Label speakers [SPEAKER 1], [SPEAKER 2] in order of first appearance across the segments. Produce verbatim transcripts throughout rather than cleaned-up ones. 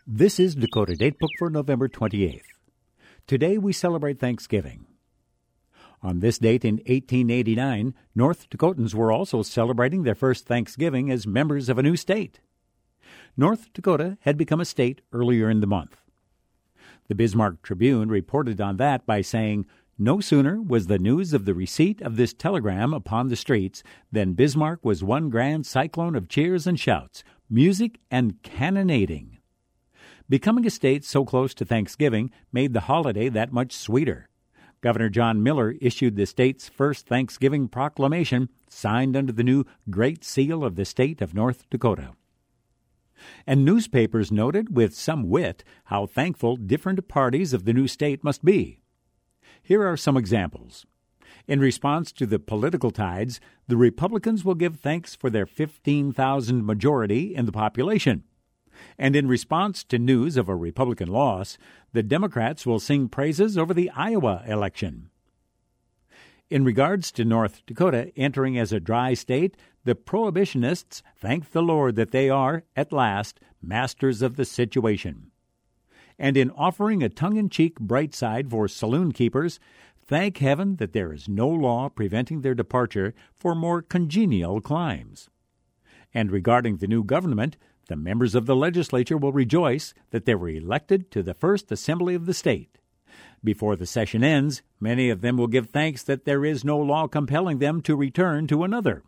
[SPEAKER 1] This is Dakota Datebook for November twenty-eighth. Today we celebrate Thanksgiving. On this date in eighteen eighty-nine, North Dakotans were also celebrating their first Thanksgiving as members of a new state. North Dakota had become a state earlier in the month. The Bismarck Tribune reported on that by saying, "No sooner was the news of the receipt of this telegram upon the streets than Bismarck was one grand cyclone of cheers and shouts, music and cannonading." Becoming a state so close to Thanksgiving made the holiday that much sweeter. Governor John Miller issued the state's first Thanksgiving proclamation, signed under the new Great Seal of the state of North Dakota. And newspapers noted with some wit how thankful different parties of the new state must be. Here are some examples. In response to the political tides, the Republicans will give thanks for their fifteen thousand majority in the population. And in response to news of a Republican loss, the Democrats will sing praises over the Iowa election. In regards to North Dakota entering as a dry state, the Prohibitionists thank the Lord that they are, at last, masters of the situation. And in offering a tongue-in-cheek bright side for saloon keepers, thank heaven that there is no law preventing their departure for more congenial climes. And regarding the new government, the members of the legislature will rejoice that they were elected to the first assembly of the state. Before the session ends, many of them will give thanks that there is no law compelling them to return to another.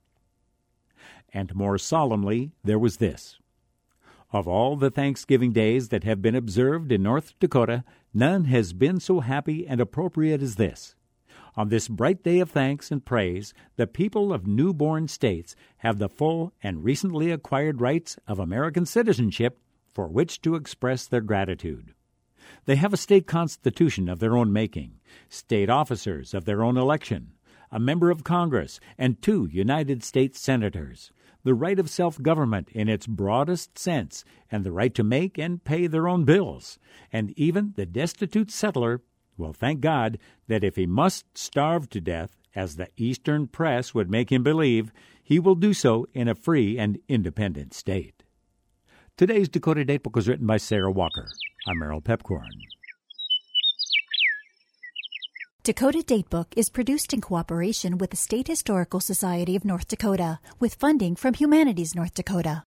[SPEAKER 1] And more solemnly, there was this. Of all the Thanksgiving days that have been observed in North Dakota, none has been so happy and appropriate as this. On this bright day of thanks and praise, the people of newborn states have the full and recently acquired rights of American citizenship for which to express their gratitude. They have a state constitution of their own making, state officers of their own election, a member of Congress, and two United States senators, the right of self-government in its broadest sense, and the right to make and pay their own bills, and even the destitute settler will thank God that if he must starve to death, as the Eastern press would make him believe, he will do so in a free and independent state. Today's Dakota Datebook was written by Sarah Walker. I'm Merrill Pepcorn.
[SPEAKER 2] Dakota Datebook is produced in cooperation with the State Historical Society of North Dakota, with funding from Humanities North Dakota.